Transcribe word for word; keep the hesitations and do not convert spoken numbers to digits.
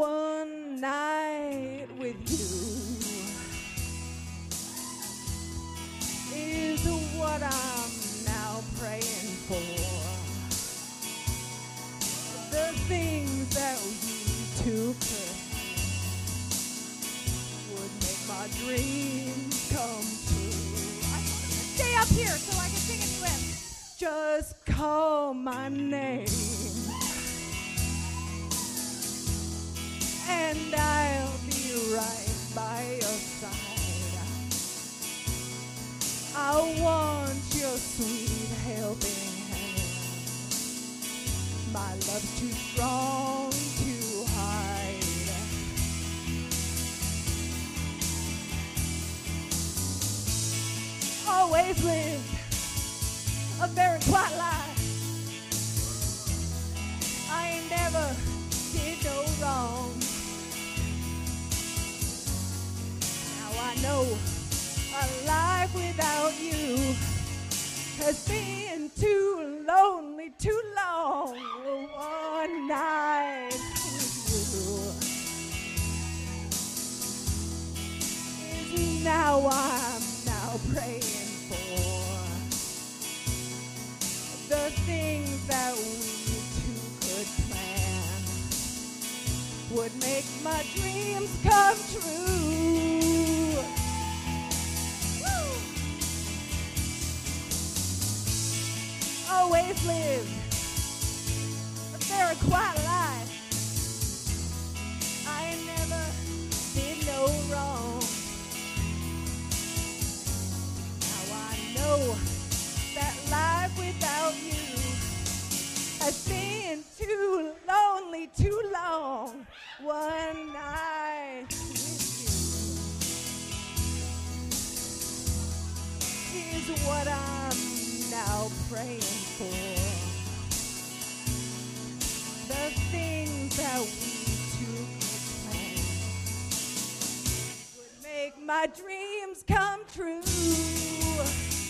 one night with you is what I'm now praying for. The things that we two could would make my dreams come true. I want to stay up here so I can sing it to him. Just call my name and I'll be right by your side. I want your sweet helping hand. My love's too strong to hide. Always lived a very quiet life. I ain't never did no wrong. Now I know a life without you has been too lonely, too long. One night with you is now I'm now praying for. The things that we two could plan would make my dreams come true. Woo! Always lived a very quiet life. I never did no wrong. Now I know that life without you has been too lonely, too long. One night with you is what I'm now praying for. The things that we two could plan would make my dreams come true.